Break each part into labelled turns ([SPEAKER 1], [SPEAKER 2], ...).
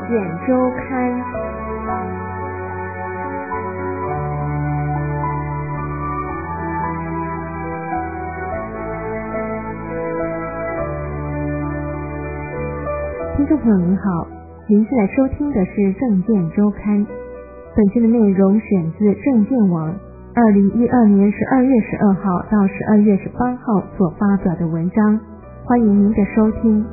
[SPEAKER 1] 见周刊。听众朋友您好，您现在收听的是政见周刊。本期的内容选自政见网2012年12月12号到12月18号所发表的文章，欢迎您的收听。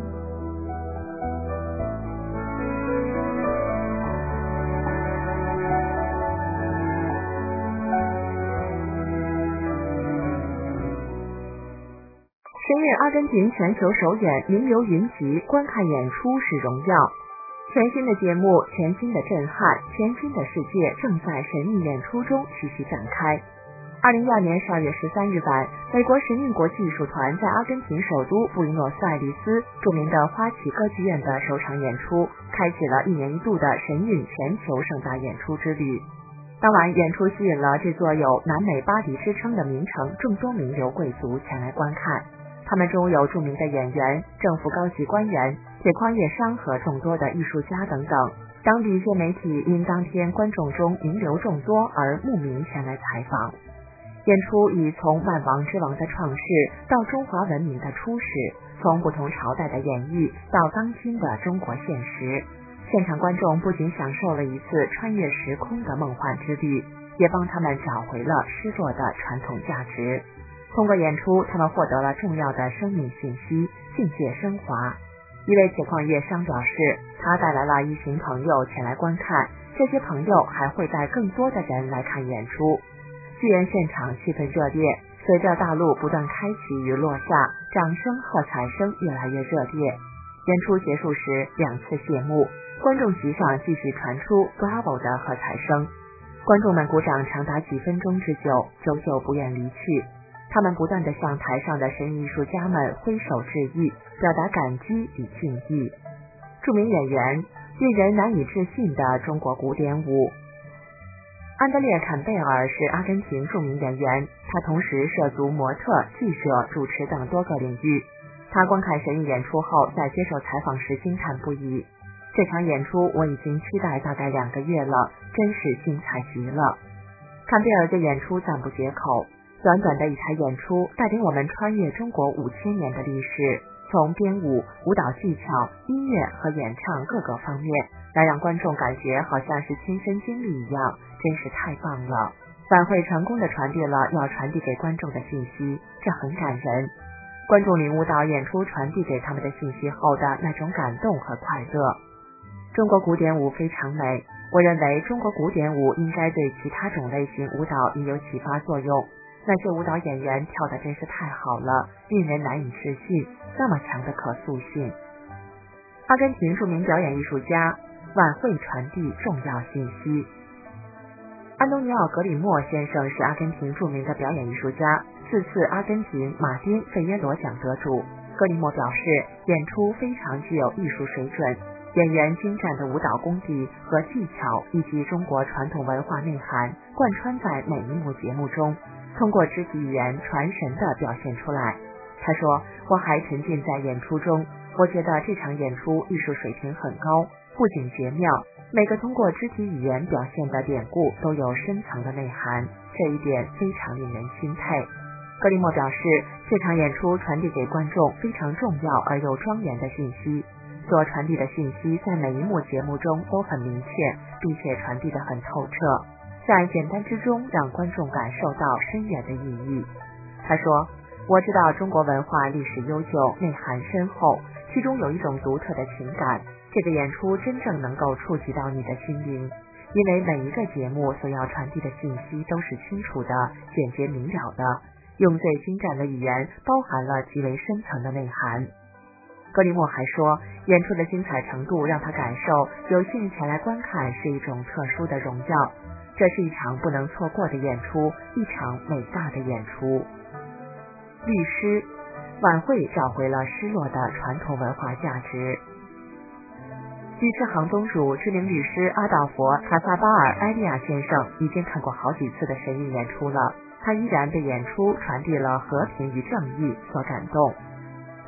[SPEAKER 1] 神韵阿根廷全球首演名流云集，观看演出是荣耀。全新的节目，全新的震撼，全新的世界正在神韵演出中徐徐展开。2012年12月13日晚，美国神韵国际艺术团在阿根廷首都布宜诺斯艾利斯著名的花旗歌剧院的首场演出，开启了1年1度的神韵全球盛大演出之旅。当晚演出吸引了这座有南美巴黎之称的名城众多名流贵族前来观看，他们中有著名的演员、政府高级官员、铁矿业商和众多的艺术家等等。当地一些媒体因当天观众中名流众多而慕名前来采访。演出以从万王之王的创世到中华文明的初始，从不同朝代的演绎到当今的中国现实，现场观众不仅享受了一次穿越时空的梦幻之旅，也帮他们找回了失落的传统价值。通过演出，他们获得了重要的生命信息，境界升华。一位铁矿业商表示，他带来了一群朋友前来观看，这些朋友还会带更多的人来看演出。剧院现场气氛热烈，随着大陆不断开启与落下，掌声喝彩声越来越热烈。演出结束时2次谢幕，观众席上继续传出 Bravo 的喝彩声，观众们鼓掌长达几分钟之久，久久不愿离去。他们不断地向台上的神艺术家们挥手致意，表达感激与敬意。著名演员，令人难以置信的中国古典舞。安德烈·坎贝尔是阿根廷著名演员，他同时涉足模特、记者、主持等多个领域。他观看神韵演出后，在接受采访时惊叹不已。这场演出我已经期待大概2个月了，真是精彩极了。坎贝尔对演出赞不绝口。短短的一台演出，带领我们穿越中国5000年的历史，从编舞、舞蹈技巧、音乐和演唱各个方面，来让观众感觉好像是亲身经历一样，真是太棒了。晚会成功地传递了要传递给观众的信息，这很感人。观众领悟到演出传递给他们的信息后的那种感动和快乐。中国古典舞非常美，我认为中国古典舞应该对其他种类型舞蹈也有启发作用。那些舞蹈演员跳得真是太好了，令人难以置信，那么强的可塑性。阿根廷著名表演艺术家，晚会传递重要信息。安东尼奥·格里莫先生是阿根廷著名的表演艺术家，4次阿根廷马丁·费耶罗奖得主。格里莫表示，演出非常具有艺术水准，演员精湛的舞蹈功底和技巧以及中国传统文化内涵贯穿在每一幕节目中，通过肢体语言传神地表现出来。他说，我还沉浸在演出中，我觉得这场演出艺术水平很高，不仅绝妙，每个通过肢体语言表现的典故都有深层的内涵，这一点非常令人钦佩。格里莫表示，这场演出传递给观众非常重要而又庄严的信息，所传递的信息在每一幕节目中都很明确，并且传递得很透彻，在简单之中让观众感受到深远的意义。他说，我知道中国文化历史悠久，内涵深厚，其中有一种独特的情感，这个演出真正能够触及到你的心灵，因为每一个节目所要传递的信息都是清楚的、简洁明了的，用最精湛的语言包含了极为深层的内涵。格里莫还说，演出的精彩程度让他感受有幸前来观看是一种特殊的荣耀，这是一场不能错过的演出，一场伟大的演出。律师，晚会找回了失落的传统文化价值。鱼翅行宗主、知名律师阿道佛·卡萨巴尔·埃利亚先生已经看过好几次的神韵演出了，他依然被演出传递了和平与正义所感动。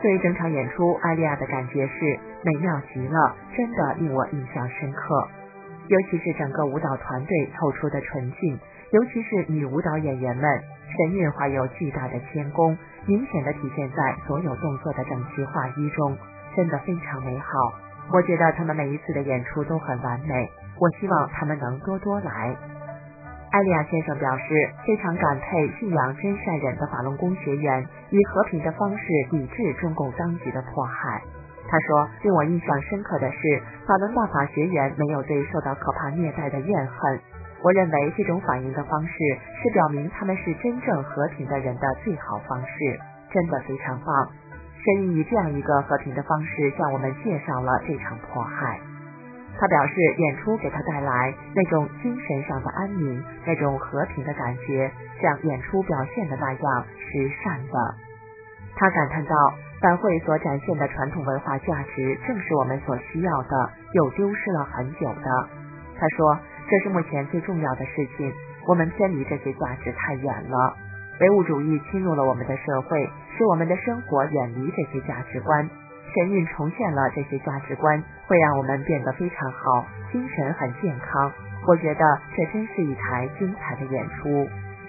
[SPEAKER 1] 对整场演出，艾莉亚的感觉是美妙极了，真的令我印象深刻。尤其是整个舞蹈团队透出的纯净，尤其是女舞蹈演员们，神韵怀有巨大的谦恭，明显的体现在所有动作的整齐划一中，真的非常美好。我觉得他们每一次的演出都很完美，我希望他们能多多来。艾利亚先生表示，非常感佩信仰真善忍的法轮功学员以和平的方式抵制中共当局的迫害。他说，令我印象深刻的是，法轮大法学员没有对受到可怕虐待的怨恨。我认为这种反应的方式是表明他们是真正和平的人的最好方式，真的非常棒。神以这样一个和平的方式向我们介绍了这场迫害。他表示，演出给他带来那种精神上的安宁，那种和平的感觉，像演出表现的那样是善的。他感叹道，晚会所展现的传统文化价值正是我们所需要的，又丢失了很久的。他说，这是目前最重要的事情，我们偏离这些价值太远了。唯物主义侵入了我们的社会，使我们的生活远离这些价值观。神韵重现了这些价值观，会让我们变得非常好，精神很健康。我觉得这真是一台精彩的演出。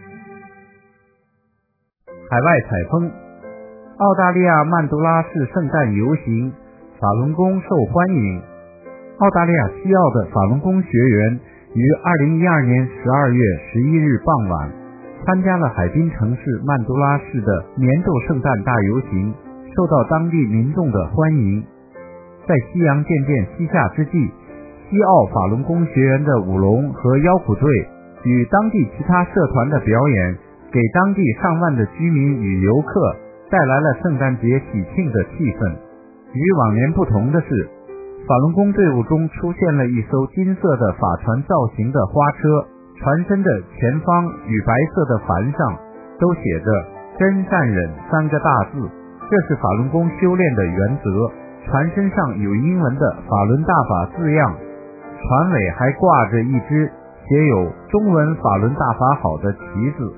[SPEAKER 2] 海外采风，澳大利亚曼都拉市圣诞游行，法轮功受欢迎。澳大利亚西澳的法轮功学员于2012年12月11日傍晚参加了海滨城市曼都拉市的年度圣诞大游行，受到当地民众的欢迎。在夕阳渐渐西下之际，西澳法轮功学员的舞龙和腰鼓队与当地其他社团的表演，给当地上万的居民与游客带来了圣诞节喜庆的气氛。与往年不同的是，法轮功队伍中出现了一艘金色的法船造型的花车，船身的前方与白色的帆上都写着真善忍3个大字，这是法轮功修炼的原则。船身上有英文的法轮大法字样，船尾还挂着一只写有中文法轮大法好的旗子。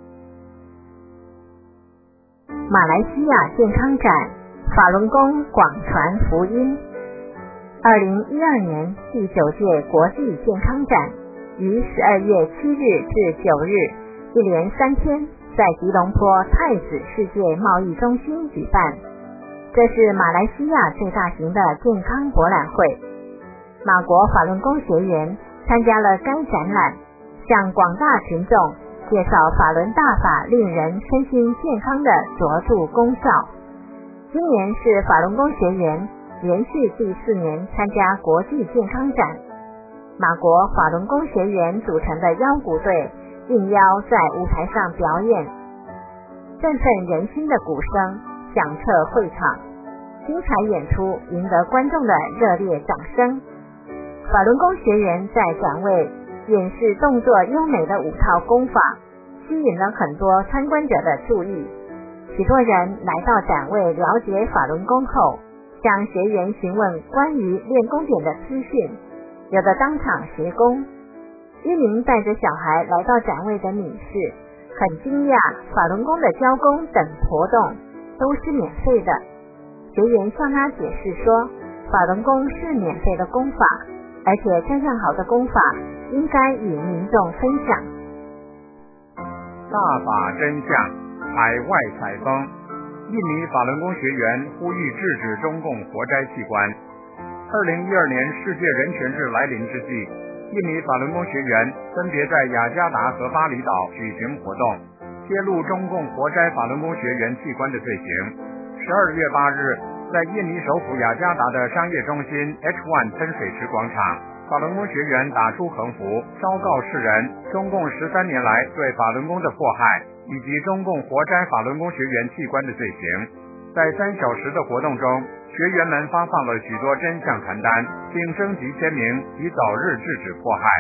[SPEAKER 3] 马来西亚健康展，法轮功广传福音。2012年第9届国际健康展于12月7日至9日，一连3天在吉隆坡太子世界贸易中心举办。这是马来西亚最大型的健康博览会。马国法轮功学员参加了该展览，向广大群众介绍法轮大法令人身心健康的卓著功效。今年是法轮功学员连续第4年参加国际健康展。马国法轮功学员组成的腰鼓队应邀在舞台上表演，振奋人心的鼓声响彻会场，精彩演出赢得观众的热烈掌声。法轮功学员在展位演示动作优美的5套功法，吸引了很多参观者的注意。许多人来到展位了解法轮功后，向学员询问关于练功点的资讯，有的当场学功。一名带着小孩来到展位的女士很惊讶，法轮功的教功等活动都是免费的。学员向她解释说，法轮功是免费的功法，而且这样好的功法应该与民众分享。
[SPEAKER 4] 大法真相，海外采风。印尼法轮功学员呼吁制止中共活摘器官。2012年世界人权日来临之际，印尼法轮功学员分别在雅加达和巴厘岛举行活动，揭露中共活摘法轮功学员器官的罪行。12月8日，在印尼首府雅加达的商业中心 H1 喷水池广场，法轮功学员打出横幅，昭告世人中共13年来对法轮功的迫害，以及中共活摘法轮功学员器官的罪行。在3小时的活动中，学员们发放了许多真相传单，并征集签名，以早日制止迫害。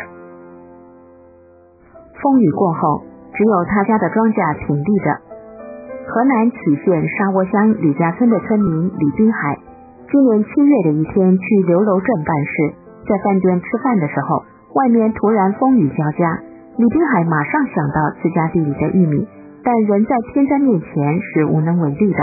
[SPEAKER 5] 风雨过后，只有他家的庄稼挺立着。河南杞县沙窝乡李家村的村民李滨海，今年7月的一天去刘楼镇办事，在饭店吃饭的时候，外面突然风雨交加。李滨海马上想到自家地里的玉米，但人在天灾面前是无能为力的。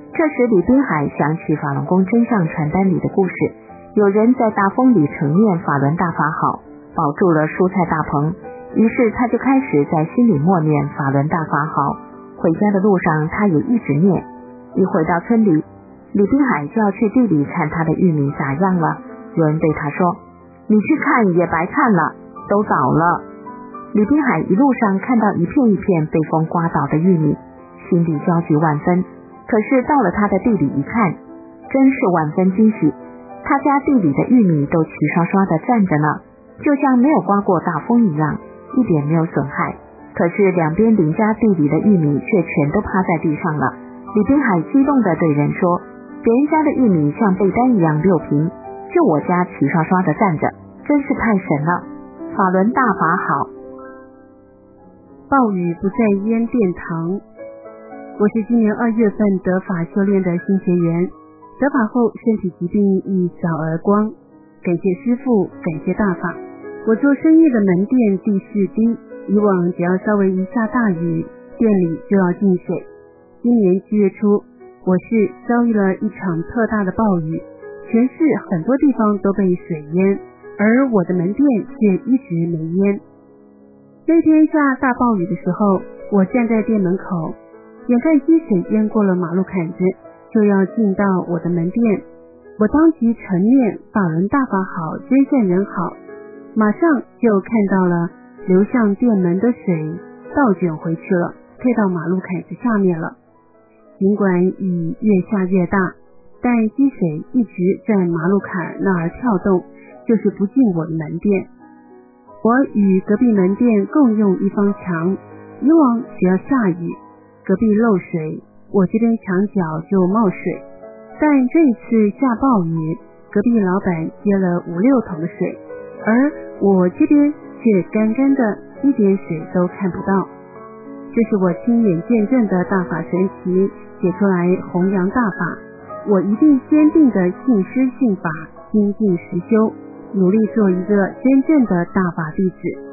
[SPEAKER 5] 这时李滨海想起法轮功真相传单里的故事，有人在大风里晨念法轮大法好，保住了蔬菜大棚，于是他就开始在心里默念法轮大法好。回家的路上他也一直念，一回到村里，李滨海就要去地里看他的玉米咋样了。有人对他说，你去看也白看了，都倒了。李滨海一路上看到一片一片被风刮倒的玉米，心里焦急万分，可是到了他的地里一看，真是万分惊喜，他家地里的玉米都齐刷刷地站着呢，就像没有刮过大风一样，一点没有损害。可是两边邻家地里的玉米却全都趴在地上了。李滨海激动地对人说，别人家的玉米像被单一样溜平，就我家齐刷刷地站着，真是太神了，法轮大法好。
[SPEAKER 6] 暴雨不再淹殿堂。我是今年2月份得法修炼的新学员，得法后身体疾病一扫而光，感谢师父，感谢大法。我做生意的门店地势低，以往只要稍微一下大雨，店里就要进水。今年7月初，我是遭遇了一场特大的暴雨，全市很多地方都被水淹，而我的门店却一直没淹。那天下大暴雨的时候，我站在店门口，眼看积水淹过了马路坎子，就要进到我的门店。我当即晨念法轮大法好，真善人好，马上就看到了流向店门的水倒卷回去了，退到马路坎子下面了。尽管雨越下越大，但积水一直在马路坎那儿跳动，就是不进我的门店。我与隔壁门店共用一方墙，以往只要下雨，隔壁漏水，我这边墙角就冒水，但这一次下暴雨，隔壁老板接了5-6桶的水，而我这边却干干的，一点水都看不到。这是我亲眼见证的大法神奇，写出来弘扬大法，我一定坚定的信师信法，精进实修，努力做一个真正的大法弟子。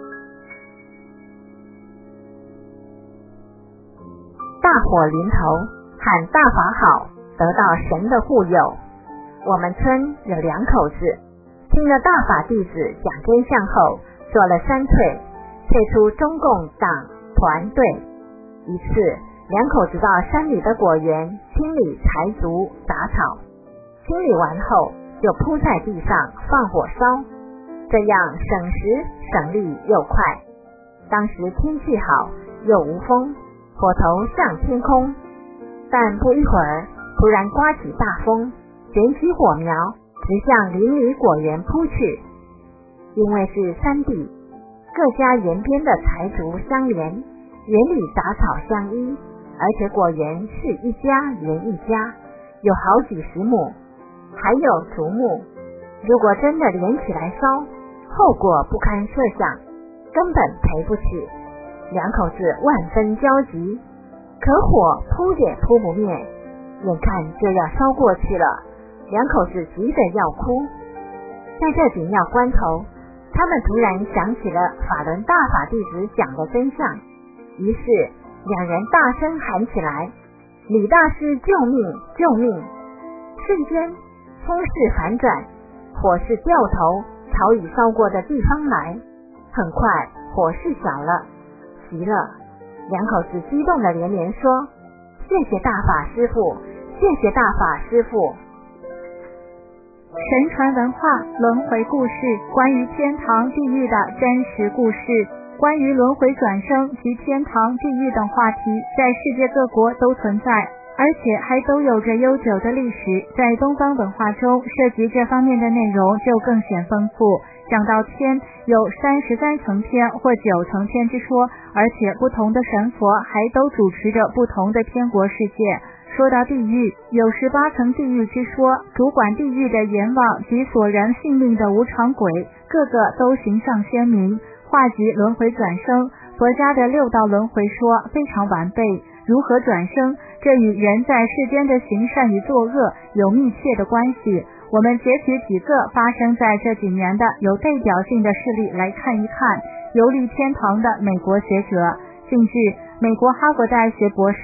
[SPEAKER 3] 大火临头，喊大法好，得到神的护佑。我们村有2口子，听了大法弟子讲真相后，做了3退，退出中共党团队。一次2口子到山里的果园清理柴竹杂草，清理完后就铺在地上放火烧，这样省时省力又快。当时天气好，又无风，火头向天空，但不一会儿突然刮起大风，卷起火苗直向邻里果园扑去。因为是山地，各家园边的柴竹相连，园里杂草相依，而且果园是一家连一家，有好几十亩，还有竹木，如果真的连起来烧，后果不堪设想，根本赔不起。2口子万分焦急，可火扑也扑不灭，眼看就要烧过去了，2口子急得要哭。在这紧要关头，他们突然想起了法轮大法弟子讲的真相，于是2人大声喊起来，李大师救命救命！瞬间风势反转，火势掉头朝已烧过的地方来，很快火势小了，急了，2口子激动地连连说，谢谢大法师父，谢谢大法师父。
[SPEAKER 7] 神传文化轮回故事，关于天堂地狱的真实故事，关于轮回转生及天堂地狱等话题在世界各国都存在，而且还都有着悠久的历史。在东方文化中，涉及这方面的内容就更显丰富。讲到天，有33层天或9层天之说，而且不同的神佛还都主持着不同的天国世界。说到地狱，有18层地狱之说，主管地狱的阎王及索人性命的无常鬼，个个都形象鲜明，化及轮回转生。佛家的6道轮回说非常完备，如何转生，这与人在世间的行善与作恶有密切的关系。我们截取几个发生在这几年的有代表性的事例来看一看。游历天堂的美国学者，近日美国哈佛大学博士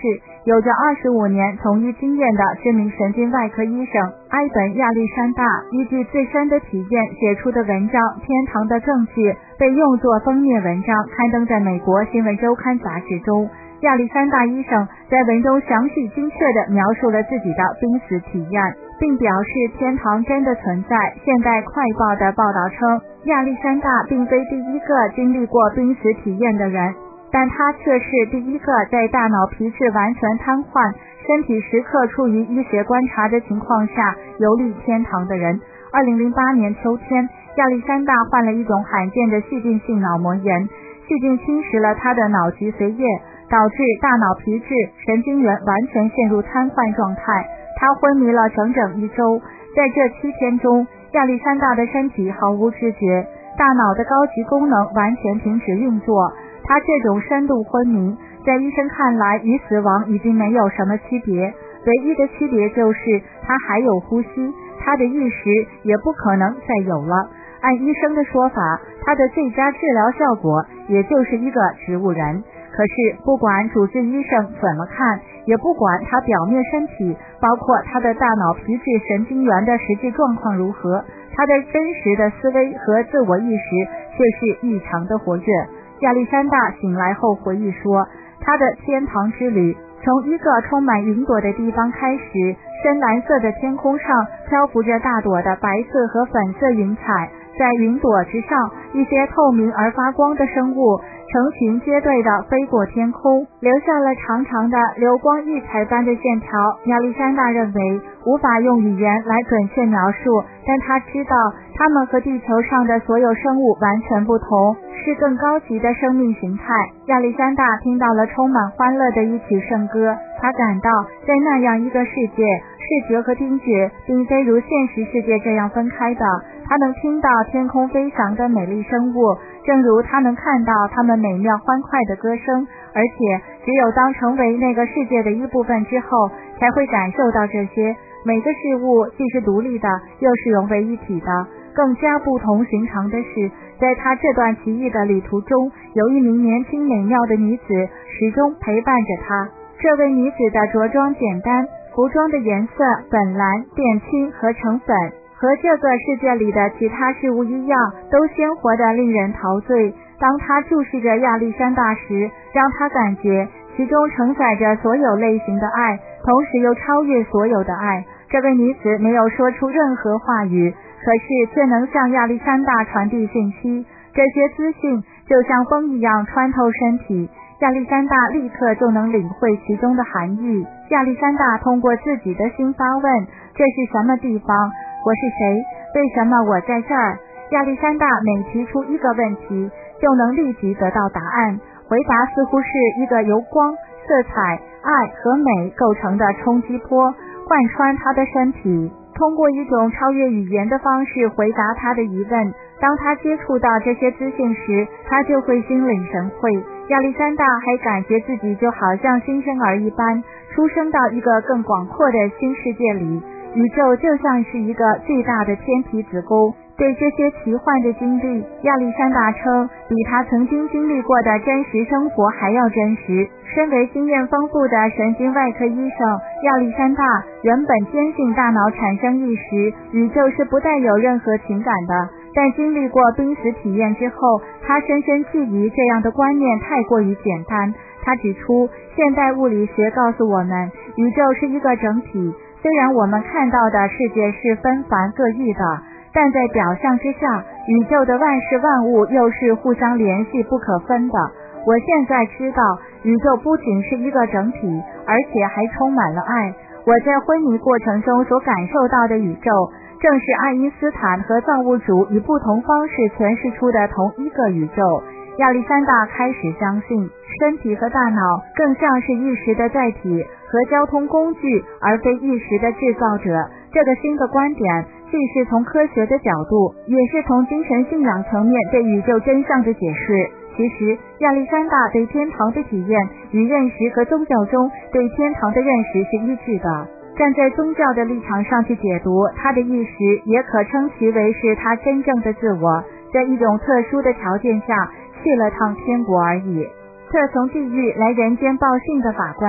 [SPEAKER 7] 有着25年从医经验的知名神经外科医生埃本·亚历山大，依据自身的体验写出的文章《天堂的证据》被用作封面文章刊登在美国新闻周刊杂志中。亚历山大医生在文中详细精确地描述了自己的濒死体验，并表示天堂真的存在。现代快报的报道称，亚历山大并非第一个经历过濒死体验的人，但他却是第一个在大脑皮质完全瘫痪、身体时刻处于医学观察的情况下游历天堂的人。2008年秋天，亚历山大患了一种罕见的细菌性脑膜炎，细菌侵蚀了他的脑脊髓液，导致大脑皮质神经元完全陷入瘫痪状态，他昏迷了整整1周。在这7天中，亚历山大的身体毫无知觉，大脑的高级功能完全停止运作。他这种深度昏迷，在医生看来与死亡已经没有什么区别，唯一的区别就是他还有呼吸，他的意识也不可能再有了。按医生的说法，他的最佳治疗效果也就是一个植物人。可是不管主治医生怎么看，也不管他表面身体，包括他的大脑皮质神经元的实际状况如何，他的真实的思维和自我意识却是异常的活跃。亚历山大醒来后回忆说，他的天堂之旅从一个充满云朵的地方开始，深蓝色的天空上漂浮着大朵的白色和粉色云彩，在云朵之上，一些透明而发光的生物成群结队地飞过天空，留下了长长的流光溢彩般的线条。亚历山大认为无法用语言来准确描述，但他知道它们和地球上的所有生物完全不同，是更高级的生命形态。亚历山大听到了充满欢乐的一曲圣歌，他感到在那样一个世界，视觉和听觉并非如现实世界这样分开的。他能听到天空飞翔的美丽生物，正如他能看到它们美妙欢快的歌声，而且只有当成为那个世界的一部分之后，才会感受到这些。每个事物既是独立的，又是融为一体的。更加不同寻常的是，在他这段奇异的旅途中，有一名年轻美妙的女子始终陪伴着他。这位女子的着装简单，服装的颜色本蓝、靛青和橙粉，和这个世界里的其他事物一样，都鲜活得令人陶醉。当他注视着亚历山大时，让他感觉其中承载着所有类型的爱，同时又超越所有的爱。这位女子没有说出任何话语，可是却能向亚历山大传递讯息，这些资讯就像风一样穿透身体，亚历山大立刻就能领会其中的含义。亚历山大通过自己的心发问，这是什么地方？我是谁？为什么我在这儿？亚历山大每提出一个问题，就能立即得到答案。回答似乎是一个由光、色彩、爱和美构成的冲击波，贯穿他的身体，通过一种超越语言的方式回答他的疑问。当他接触到这些资讯时，他就会心领神会。亚历山大还感觉自己就好像新生儿一般，出生到一个更广阔的新世界里。宇宙就像是一个巨大的天体子宫。对这些奇幻的经历，亚历山大称比他曾经经历过的真实生活还要真实。身为经验丰富的神经外科医生，亚历山大原本坚信大脑产生意识，宇宙是不带有任何情感的。但经历过濒死体验之后，他深深质疑这样的观念太过于简单。他指出，现代物理学告诉我们，宇宙是一个整体。虽然我们看到的世界是纷繁各异的，但在表象之下，宇宙的万事万物又是互相联系不可分的。我现在知道，宇宙不仅是一个整体，而且还充满了爱。我在昏迷过程中所感受到的宇宙，正是爱因斯坦和造物主以不同方式诠释出的同一个宇宙。亚历山大开始相信，身体和大脑更像是意识的载体和交通工具，而非意识的制造者。这个新的观点既是从科学的角度，也是从精神信仰层面对宇宙真相的解释。其实，亚历山大对天堂的体验与认识和宗教中对天堂的认识是一致的。站在宗教的立场上去解读，他的意识也可称其为是他真正的自我，在一种特殊的条件下去了趟天国而已。特从地狱来人间报信的法官，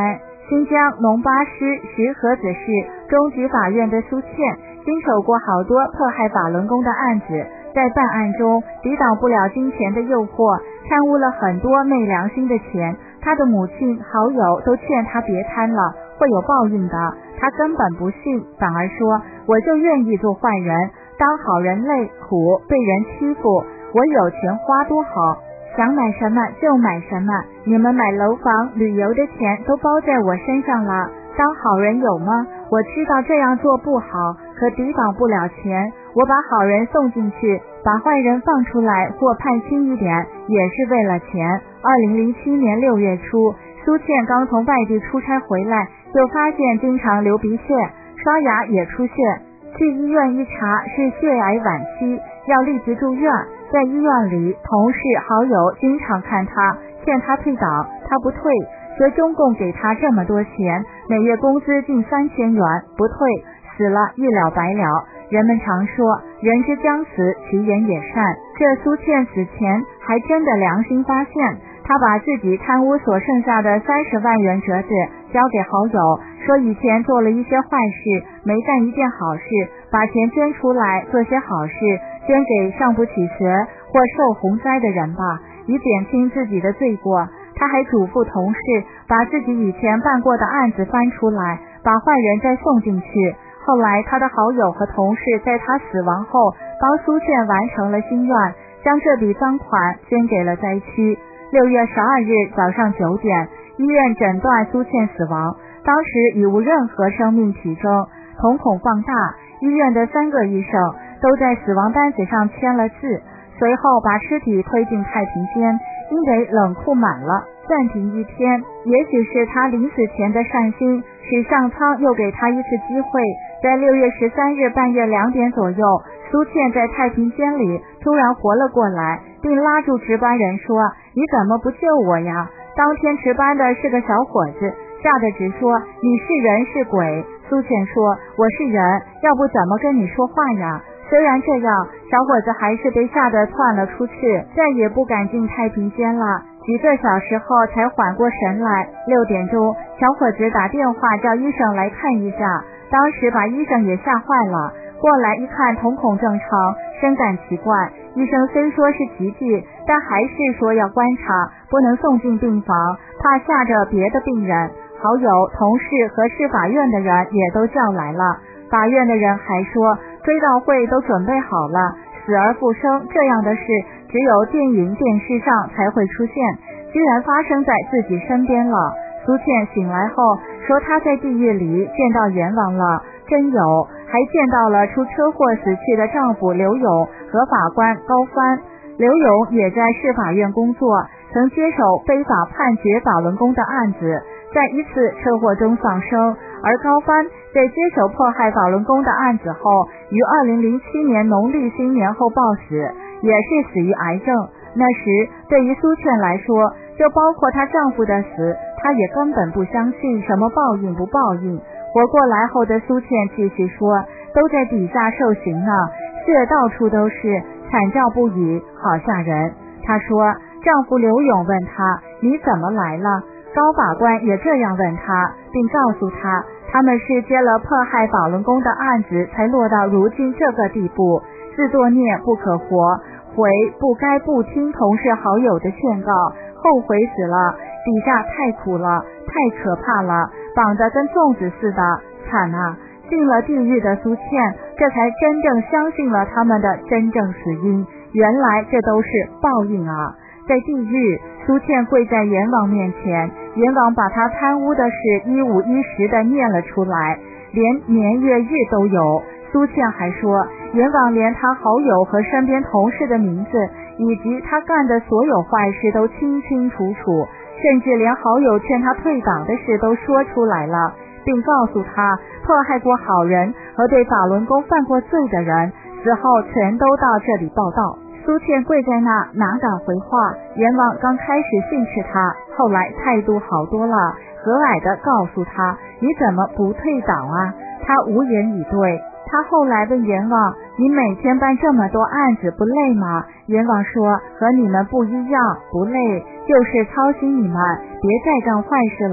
[SPEAKER 7] 新疆龙巴师石河子市中级法院的苏倩，经手过好多迫害法轮功的案子，在办案中抵挡不了金钱的诱惑，贪污了很多昧良心的钱。他的母亲好友都劝他别贪了，会有报应的。他根本不信，反而说我就愿意做坏人，当好人累苦，被人欺负，我有钱花多好，想买什么就买什么，你们买楼房旅游的钱都包在我身上了，当好人有吗？我知道这样做不好，可抵挡不了钱，我把好人送进去，把坏人放出来或判轻一点，也是为了钱。2007年6月初，苏倩刚从外地出差回来，就发现经常流鼻血，刷牙也出血，去医院一查是血癌晚期，要立即住院。在医院里，同事好友经常看他，劝他退党，他不退，说中共给他这么多钱，每月工资近3000元，不退，死了一了百了。人们常说人之将死，其言也善，这苏倩死前还真的良心发现，他把自己贪污所剩下的30万元折子交给好友，说以前做了一些坏事，没干一件好事，把钱捐出来做些好事，捐给上不起学或受洪灾的人吧，以减轻自己的罪过。他还嘱咐同事把自己以前办过的案子翻出来，把坏人再送进去。后来他的好友和同事在他死亡后帮苏倩完成了心愿，将这笔赃款捐给了灾区。6月12日早上9点，医院诊断苏倩死亡，当时已无任何生命体征，瞳孔放大，医院的3个医生都在死亡单子上签了字，随后把尸体推进太平间，因为冷库满了，暂停1天。也许是他临死前的善心，使上苍又给他一次机会。在6月13日半夜2点左右，苏倩在太平间里突然活了过来，并拉住值班人说，你怎么不救我呀？当天值班的是个小伙子，吓得直说，你是人是鬼？苏倩说，我是人，要不怎么跟你说话呀？虽然这样，小伙子还是被吓得窜了出去，再也不敢进太平间了。几个小时后才缓过神来。6点钟，小伙子打电话叫医生来看一下，当时把医生也吓坏了。过来一看，瞳孔正常，深感奇怪。医生虽说是奇迹，但还是说要观察，不能送进病房，怕吓着别的病人。好友、同事和市法院的人也都叫来了。法院的人还说，追悼会都准备好了，死而复生这样的事只有电影电视上才会出现，居然发生在自己身边了。苏倩醒来后说，她在地狱里见到阎王了，真有，还见到了出车祸死去的丈夫刘勇和法官高帆。刘勇也在市法院工作，曾接手非法判决法轮功的案子，在一次车祸中丧生。而高帆在接手迫害法轮功的案子后，于2007年农历新年后暴死，也是死于癌症。那时对于苏倩来说，就包括她丈夫的死，她也根本不相信什么报应不报应。活过来后的苏倩继续说，都在底下受刑呢，血到处都是，惨叫不已，好吓人。她说，丈夫刘勇问她，你怎么来了？高法官也这样问她，并告诉她，他们是接了迫害法轮功的案子，才落到如今这个地步。自作孽不可活，悔不该不听同事好友的劝告，后悔死了，底下太苦了，太可怕了，绑得跟粽子似的，惨啊！进了地狱的苏倩，这才真正相信了他们的真正死因，原来这都是报应啊！在地狱，苏倩跪在阎王面前，阎王把她贪污的事一五一十的念了出来，连年月日都有。苏倩还说，阎王连她好友和身边同事的名字，以及她干的所有坏事都清清楚楚，甚至连好友劝她退党的事都说出来了，并告诉她，迫害过好人和对法轮功犯过罪的人，死后全都到这里报道。苏倩跪在那，哪敢回话。阎王刚开始训斥她，后来态度好多了，和蔼地告诉她，你怎么不退党啊？她无言以对。她后来问阎王，你每天办这么多案子不累吗？阎王说，和你们不一样，不累，就是操心你们，别再干坏事了。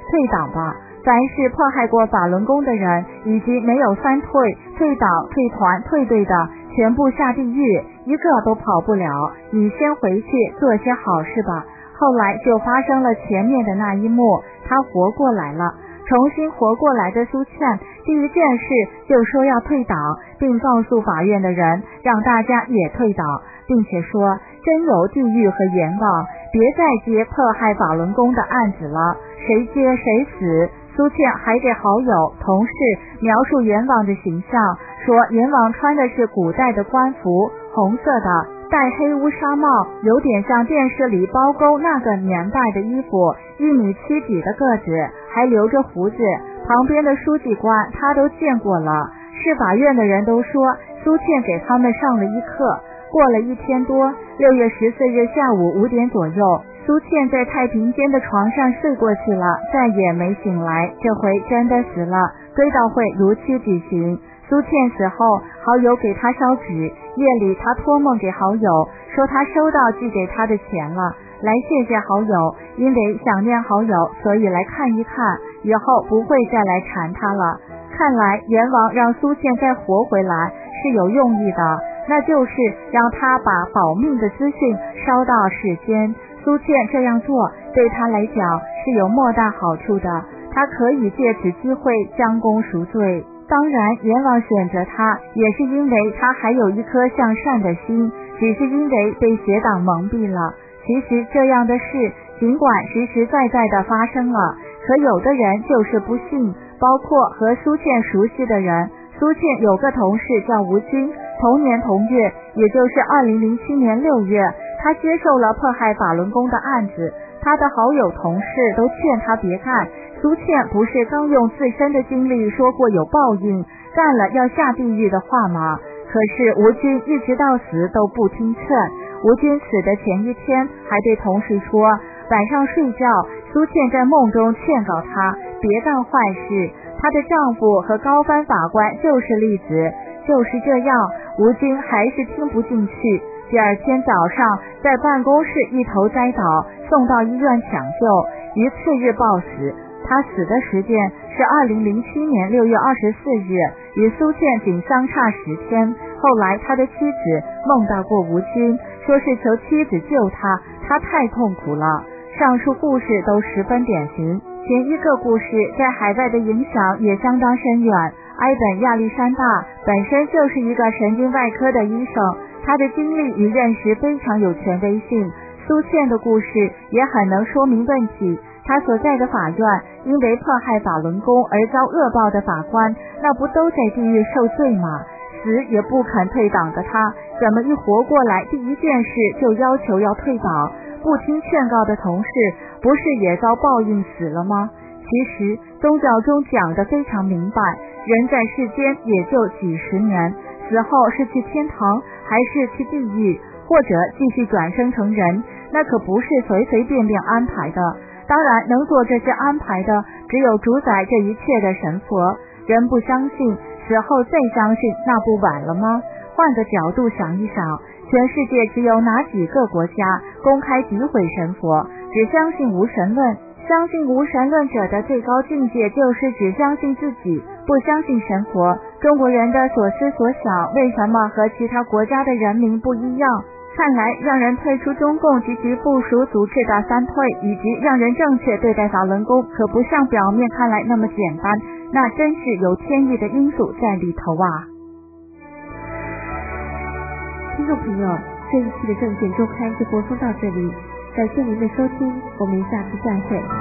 [SPEAKER 7] 退党吧。凡是迫害过法轮功的人，以及没有三退、退党、退团、退队的，全部下地狱，一个都跑不了。你先回去做些好事吧。后来就发生了前面的那一幕，他活过来了。重新活过来的苏倩，第一件事就说要退党，并告诉法院的人，让大家也退党，并且说真有地狱和阎王，别再接迫害法轮功的案子了，谁接谁死。苏倩还给好友、同事描述阎王的形象，说阎王穿的是古代的官服，红色的，戴黑乌纱帽，有点像电视里包公那个年代的衣服，1.7米几的个子，还留着胡子。旁边的书记官他都见过了，市法院的人都说苏倩给他们上了一课。过了1天多，6月14日下午5点左右，苏倩在太平间的床上睡过去了，再也没醒来，这回真的死了。追悼会如期举行。苏倩死后，好友给她烧纸，夜里她托梦给好友，说她收到寄给她的钱了，来谢谢好友，因为想念好友，所以来看一看，以后不会再来缠她了。看来阎王让苏倩再活回来是有用意的，那就是让她把保命的资讯烧到世间。苏倩这样做对她来讲是有莫大好处的，她可以借此机会将功赎罪。当然阎王选择她也是因为她还有一颗向善的心，只是因为被邪党蒙蔽了。其实这样的事尽管实实在在的发生了，可有的人就是不信，包括和苏倩熟悉的人。苏倩有个同事叫吴军，同年同月，也就是2007年6月，他接受了迫害法轮功的案子，他的好友同事都劝他别干。苏倩不是刚用自身的经历说过有报应，干了要下地狱的话吗？可是吴军一直到死都不听劝。吴军死的前一天还对同事说，晚上睡觉，苏倩在梦中劝告他别干坏事。她的丈夫和高番法官就是例子。就是这样，吴军还是听不进去。第二天早上在办公室一头栽倒，送到医院抢救，于次日暴死。他死的时间是2007年6月24日，与苏倩仅相差10天。后来他的妻子梦到过吴军，说是求妻子救他，他太痛苦了。上述故事都十分典型。前一个故事在海外的影响也相当深远。埃本亚历山大本身就是一个神经外科的医生，他的经历与认识非常有权威性。苏倩的故事也很能说明问题。他所在的法院因为迫害法轮功而遭恶报的法官，那不都在地狱受罪吗？死也不肯退党的他，怎么一活过来第一件事就要求要退党？不听劝告的同事不是也遭报应死了吗？其实宗教中讲得非常明白，人在世间也就几十年，死后是去天堂还是去地狱，或者继续转生成人，那可不是随随便便安排的。当然能做这些安排的只有主宰这一切的神佛。人不相信，死后再相信，那不晚了吗？换个角度想一想，全世界只有哪几个国家公开诋毁神佛，只相信无神论？相信无神论者的最高境界就是只相信自己，不相信神佛。中国人的所思所想为什么和其他国家的人民不一样？看来让人退出中共及其附属组织的三退，以及让人正确对待法轮功，可不像表面看来那么简单，那真是有天意的因素在里头啊。
[SPEAKER 1] 听众朋友，这一期的证件周刊就播送到这里，感谢您的收听，我们下次再会。